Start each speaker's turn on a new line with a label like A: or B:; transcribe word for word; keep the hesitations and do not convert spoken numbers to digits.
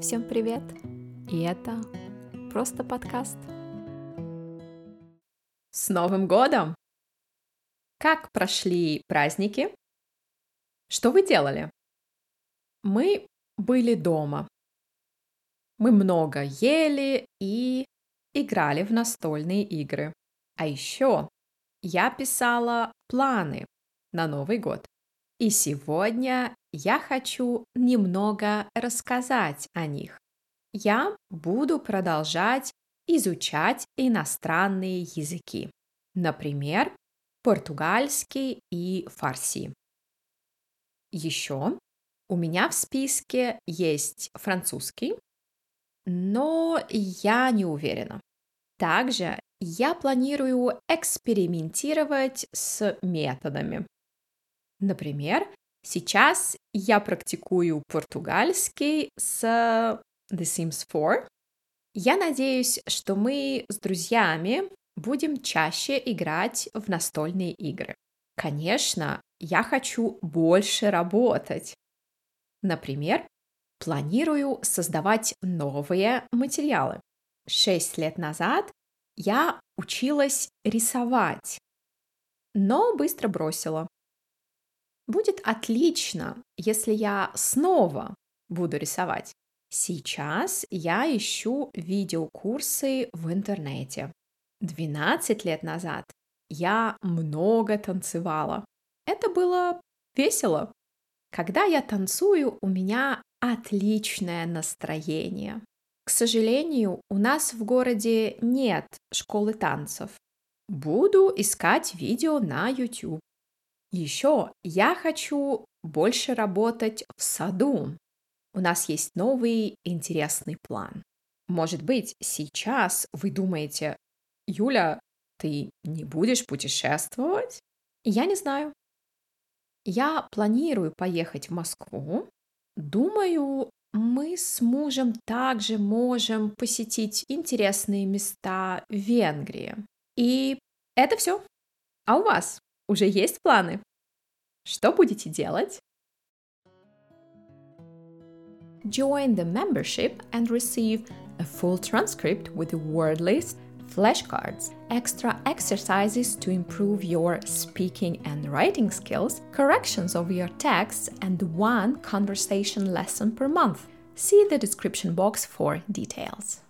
A: Всем привет! И это просто подкаст.
B: С Новым годом! Как прошли праздники? Что вы делали? Мы были дома. Мы много ели и играли в настольные игры. А еще я писала планы на Новый год. И сегодня я хочу немного рассказать о них. Я буду продолжать изучать иностранные языки. Например, португальский и фарси. Еще у меня в списке есть французский, но я не уверена. Также я планирую экспериментировать с методами. Например, сейчас я практикую португальский с The Sims четыре. Я надеюсь, что мы с друзьями будем чаще играть в настольные игры. Конечно, я хочу больше работать. Например, планирую создавать новые материалы. Шесть лет назад я училась рисовать, но быстро бросила. Будет отлично, если я снова буду рисовать. Сейчас я ищу видеокурсы в интернете. двенадцать лет назад я много танцевала. Это было весело. Когда я танцую, у меня отличное настроение. К сожалению, у нас в городе нет школы танцев. Буду искать видео на YouTube. Еще я хочу больше работать в саду. У нас есть новый интересный план. Может быть, сейчас вы думаете: Юля, ты не будешь путешествовать? Я не знаю. Я планирую поехать в Москву. Думаю, мы с мужем также можем посетить интересные места в Венгрии. И это все. А у вас уже есть планы? Что будете делать?
A: Join the membership and receive a full transcript with the word list, flashcards, extra exercises to improve your speaking and writing skills, corrections of your texts, and one conversation lesson per month. See the description box for details.